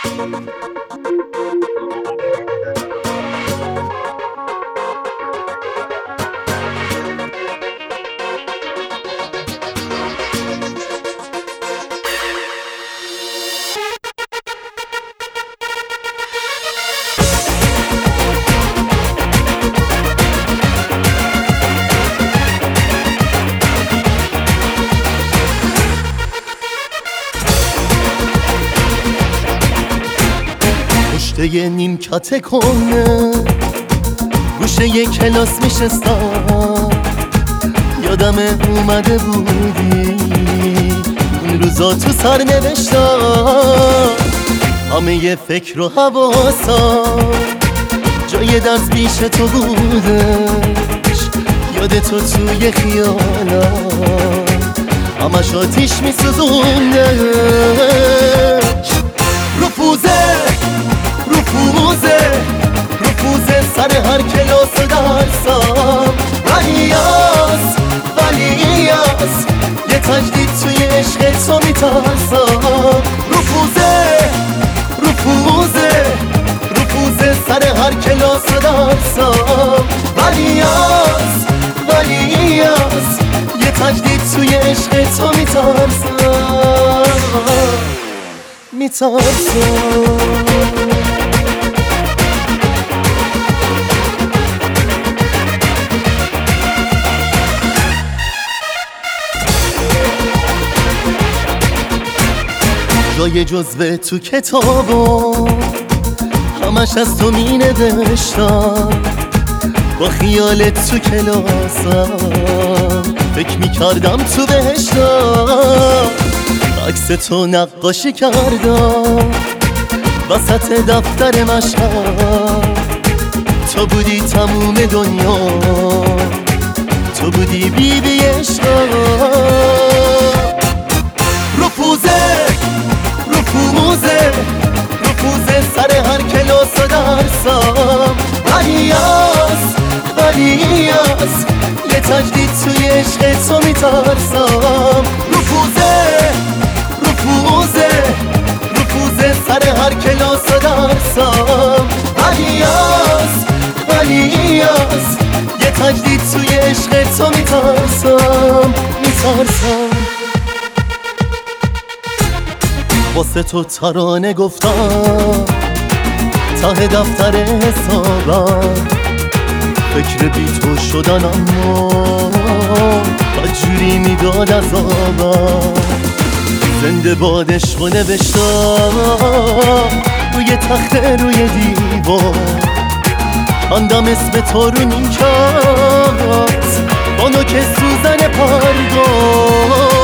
یه نیمکت کنه گوشه یه کلاس میشستم، یادم اومده بودی اون روزا تو سر نوشتم، همه یه فکر و حواسم جای درس پیش تو بودش، یاد تو توی خیالم همش آتیش میسوزوندش. رفوزه سر هر کلاس و درسم، ولی از یه تجدید توی عشق تو میترسم. رفوزه سر هر کلاس و درسم، ولی از یه تجدید توی عشق تو میترسم. جای جزوه تو کتابا همش از تو می نوشتم، با خیالت تو کلاسم فکر می کردم تو بهشتم، عکس تو نقاشی کردم وسط دفتر مشهد، تو بودی تموم دنیا، تو بودی بیبی عشقم. رفوزه سر هر کلاس و درسم، ولی از یه تجدید توی عشق تو میترسم. رفوزه سر هر کلاس و درسم، ولی از یه تجدید توی عشق تو میترسم. واسه تو ترانه گفتم ته دفتر حسابم، فکر بی تو شدن اما بدجوری میداد عذابم، زنده بادش رو نوشتم روی تخت روی دیوار، خواندم اسم تو رو نیمکت با نوک سوزن پرگار.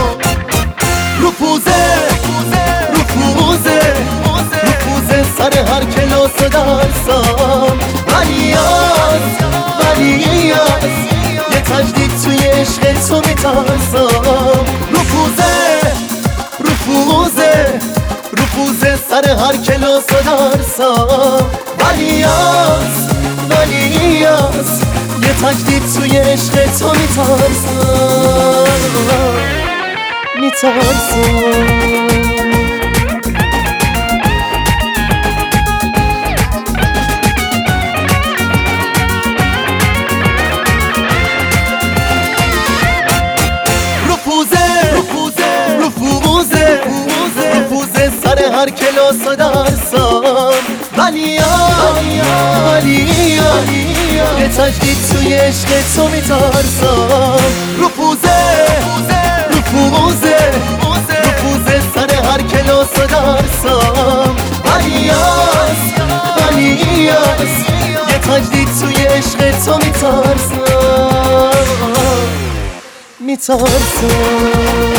رفوزه سر هر کلاس و درسم، ولی از یه تجدید توی عشق تو میترسم. رفوزه سر هر کلاس و درسم، ولی از یه تجدید توی عشق تو میترسم. رفوزه سر هر کلاس و درسم، ولی یه تجدید توی عشق تو میترسم. رفوزه سر هر کلاس و درسم، ولی از یه تجدید توی عشق تو میترسم.